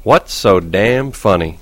What's so damn funny?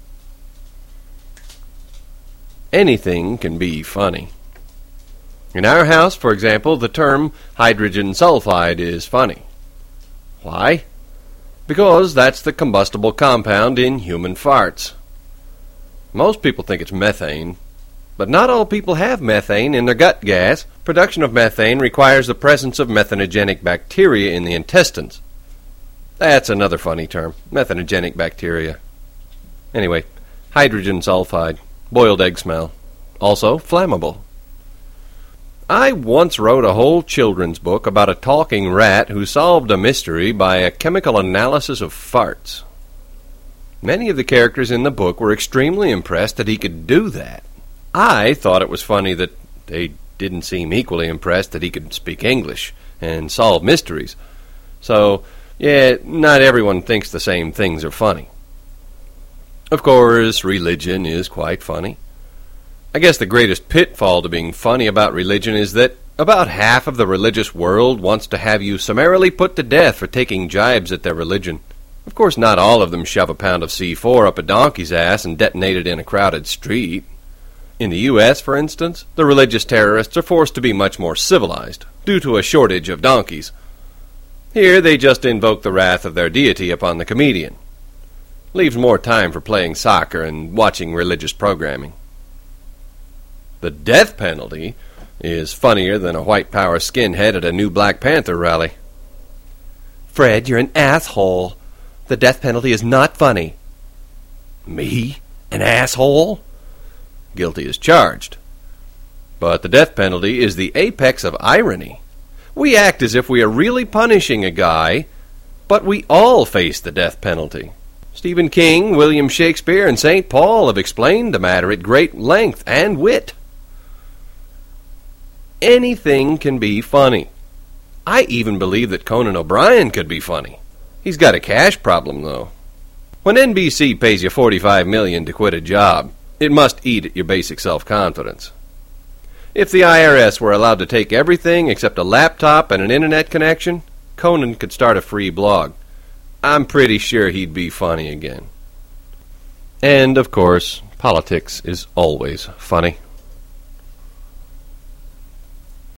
Anything can be funny. In our house, for example, the term hydrogen sulfide is funny. Why? Because that's the combustible compound in human farts. Most people think it's methane, but not all people have methane in their gut gas. Production of methane requires the presence of methanogenic bacteria in the intestines. That's another funny term, methanogenic bacteria. Anyway, hydrogen sulfide, boiled egg smell, also flammable. I once wrote a whole children's book about a talking rat who solved a mystery by a chemical analysis of farts. Many of the characters in the book were extremely impressed that he could do that. I thought it was funny that they didn't seem equally impressed that he could speak English and solve mysteries. So, yeah, not everyone thinks the same things are funny. Of course, religion is quite funny. I guess the greatest pitfall to being funny about religion is that about half of the religious world wants to have you summarily put to death for taking jibes at their religion. Of course, not all of them shove a pound of C4 up a donkey's ass and detonate it in a crowded street. In the U.S., for instance, the religious terrorists are forced to be much more civilized, due to a shortage of donkeys. Here they just invoke the wrath of their deity upon the comedian. Leaves more time for playing soccer and watching religious programming. The death penalty is funnier than a white power skinhead at a new Black Panther rally. Fred, you're an asshole. The death penalty is not funny. Me? An asshole? Guilty as charged. But the death penalty is the apex of irony. We act as if we are really punishing a guy, but we all face the death penalty. Stephen King, William Shakespeare, and St. Paul have explained the matter at great length and wit. Anything can be funny. I even believe that Conan O'Brien could be funny. He's got a cash problem, though. When NBC pays you $45 million to quit a job, it must eat at your basic self-confidence. If the IRS were allowed to take everything except a laptop and an internet connection, Conan could start a free blog. I'm pretty sure he'd be funny again. And, of course, politics is always funny.